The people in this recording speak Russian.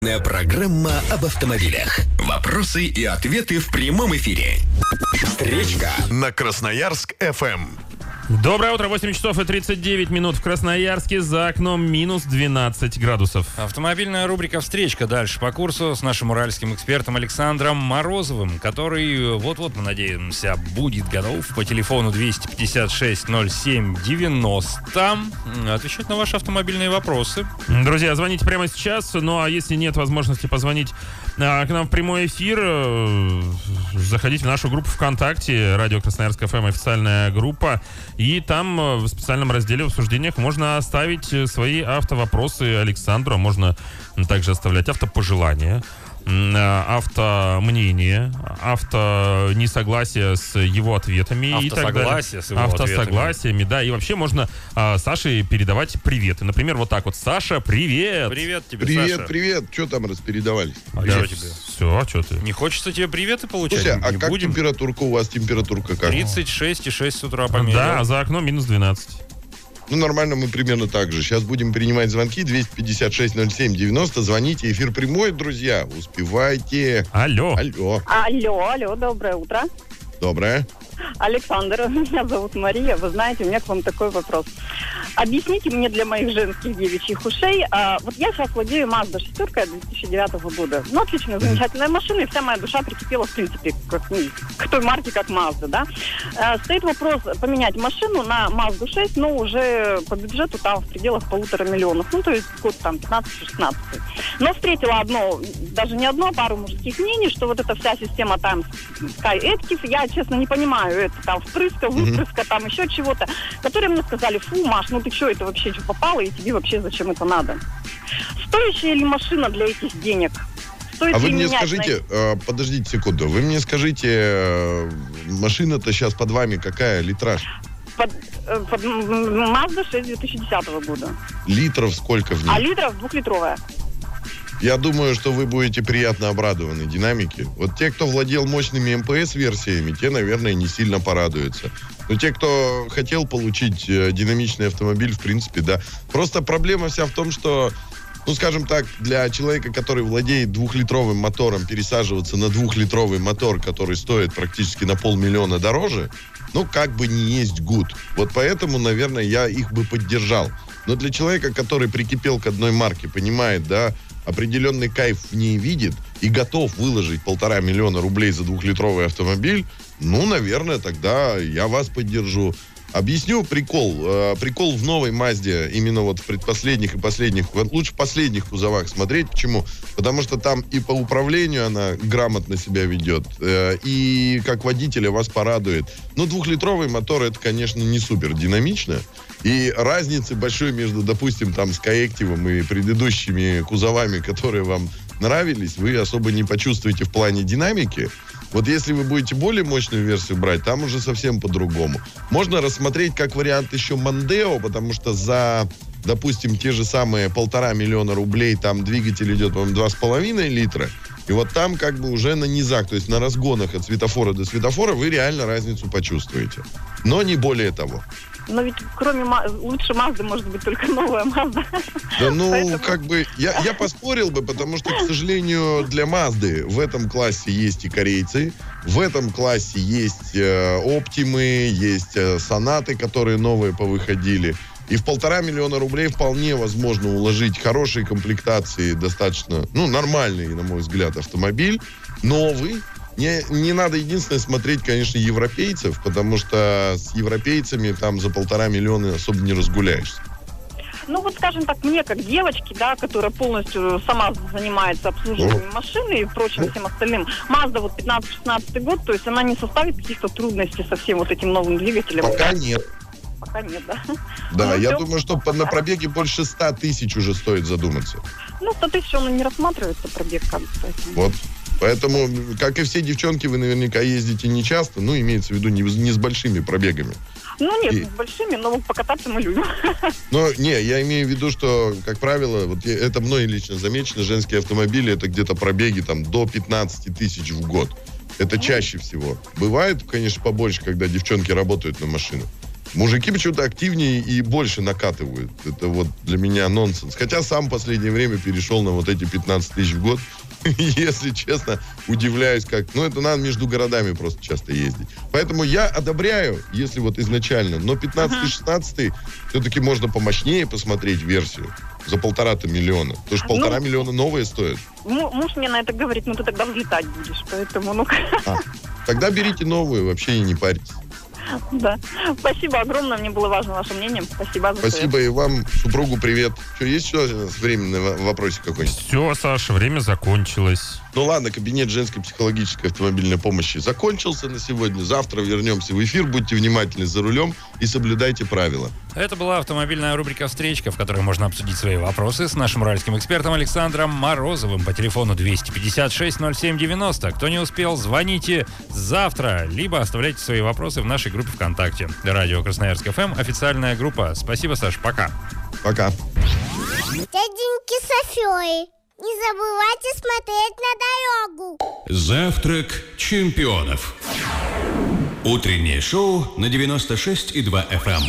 Программа об автомобилях. Вопросы и ответы в прямом эфире. Встречка на Красноярск-ФМ. Доброе утро, 8 часов и 39 минут в Красноярске, за окном минус 12 градусов. Автомобильная рубрика «Встречка» дальше по курсу с нашим уральским экспертом Александром Морозовым, который вот-вот, мы надеемся, будет готов по телефону 256-07-90 отвечать на ваши автомобильные вопросы. Друзья, звоните прямо сейчас, ну а если нет возможности позвонить к нам в прямой эфир, заходите в нашу группу ВКонтакте, Радио Красноярск ФМ, официальная группа. И там в специальном разделе в обсуждениях можно оставить свои автовопросы Александру, а можно также оставлять автопожелания, автомнение, несогласие с его ответами и так далее. С его автосогласиями, да. И вообще можно Саше передавать приветы. Например, вот так вот. Саша, привет! Привет тебе, Саша. Привет. Что там распередавались? А что тебе? Все, а что ты? Не хочется тебе приветы получать? Слушай, а не как будем? температурка у вас? Температурка как? 36,6 с утра померил. Да, а за окном минус 12. Ну, нормально, мы примерно так же. Сейчас будем принимать звонки. 256-07-90. Звоните. Эфир прямой, друзья. Успевайте. Алло. Алло, доброе утро. Доброе. Александр, меня зовут Мария. Вы знаете, у меня к вам такой вопрос. Объясните мне для моих женских девичьих ушей. Вот я сейчас владею Mazda 4 2009 года. Ну, отличная, замечательная машина, и вся моя душа прикипела, в принципе, к той марке, как Mazda, да. Стоит вопрос поменять машину на Mazda 6, но уже по бюджету там в пределах 1,5 миллиона. Ну, то есть год там 15-16. Но встретила даже не одно, а пару мужских мнений, что вот эта вся система там Sky Active, я, честно, не понимаю, это там впрыска, выпрыска, там еще чего-то, которые мне сказали: фу, Маш, ну ты что, это вообще что попало, и тебе вообще зачем это надо? Стоящая ли машина для этих денег? Стоит вы мне менять скажите, подождите секунду, вы мне скажите, машина-то сейчас под вами какая, литраж? под Mazda 6 2010 года. Литров сколько в ней? А литров 2-литровая. Я думаю, что вы будете приятно обрадованы динамике. Вот те, кто владел мощными МПС-версиями, те, наверное, не сильно порадуются. Но те, кто хотел получить динамичный автомобиль, в принципе, да. Просто проблема вся в том, что, ну, скажем так, для человека, который владеет 2-литровым мотором, пересаживаться на 2-литровый мотор, который стоит практически на 500 000 дороже, ну, как бы не есть гуд. Вот поэтому, наверное, я их бы поддержал. Но для человека, который прикипел к одной марке, понимает, да, определенный кайф в ней видит и готов выложить 1,5 миллиона рублей за 2-литровый автомобиль, ну, наверное, тогда я вас поддержу. Объясню прикол. Прикол в новой Мазде, именно вот в предпоследних и последних, лучше в последних кузовах смотреть. Почему? Потому что там и по управлению она грамотно себя ведет, и как водителя вас порадует. Но 2-литровый мотор, это, конечно, не супер динамично. И разницы большой между, допустим, там, Skyactiv и предыдущими кузовами, которые вам нравились, вы особо не почувствуете в плане динамики. Вот если вы будете более мощную версию брать, там уже совсем по-другому. Можно рассмотреть как вариант еще Mondeo, потому что за, допустим, те же самые 1,5 миллиона рублей там двигатель идет, по-моему, 2,5 литра. И вот там как бы уже на низах, то есть на разгонах от светофора до светофора вы реально разницу почувствуете. Но не более того. Но ведь кроме лучше Mazda может быть только новая Mazda. Да, ну, Поэтому... как бы, я поспорил бы, потому что, к сожалению, для Mazda в этом классе есть и корейцы, в этом классе есть Оптимы, есть Сонаты, которые новые повыходили. И в 1,5 миллиона рублей вполне возможно уложить хорошие комплектации, достаточно, ну, нормальный, на мой взгляд, автомобиль, новый. Не надо единственное смотреть, конечно, европейцев, потому что с европейцами там за 1,5 миллиона особо не разгуляешься. Ну, вот, скажем так, мне, как девочке, да, которая полностью сама занимается обслуживанием машины и прочим всем остальным, Mazda вот 15-16 год, то есть она не составит каких-то трудностей со всем вот этим новым двигателем? Пока нет. Пока нет, да? Да, ну, я думаю, что на пробеге больше 100 тысяч уже стоит задуматься. Ну, 100 тысяч он и не рассматривается, пробег, как бы, поэтому. Вот. Поэтому, как и все девчонки, вы наверняка ездите не часто, ну, имеется в виду не с большими пробегами. Ну, нет, не с большими, но покататься мы любим. Но, не, я имею в виду, что, как правило, вот это мной лично замечено, женские автомобили, это где-то пробеги там до 15 тысяч в год. Это чаще всего. Бывает, конечно, побольше, когда девчонки работают на машинах. Мужики почему-то активнее и больше накатывают. Это вот для меня нонсенс. Хотя сам в последнее время перешел на вот эти 15 тысяч в год. Если честно, удивляюсь, как... Ну, это надо между городами просто часто ездить. Поэтому я одобряю, если вот изначально. Но 15-16 все-таки можно помощнее посмотреть версию. За 1,5 миллиона. Потому что 1,5 миллиона новые стоят. Муж мне на это говорит, ну ты тогда взлетать будешь. Поэтому, ну... Тогда берите новую, вообще и не парьтесь. Да. Спасибо огромное, мне было важно ваше мнение. Спасибо за Спасибо и вам, супругу привет. Что, есть еще временный вопросик какой-нибудь? Все, Саша, время закончилось. Ну ладно, кабинет женской психологической автомобильной помощи закончился на сегодня. Завтра вернемся в эфир. Будьте внимательны за рулем и соблюдайте правила. Это была автомобильная рубрика «Встречка», в которой можно обсудить свои вопросы с нашим уральским экспертом Александром Морозовым по телефону 256-07-90. Кто не успел, звоните завтра, либо оставляйте свои вопросы в нашей группе ВКонтакте. Радио Красноярск ФМ, официальная группа. Спасибо, Саш, пока. Пока. Дяденьки Софёи, не забывайте смотреть на дорогу. Завтрак чемпионов. Утреннее шоу на 96,2 FM.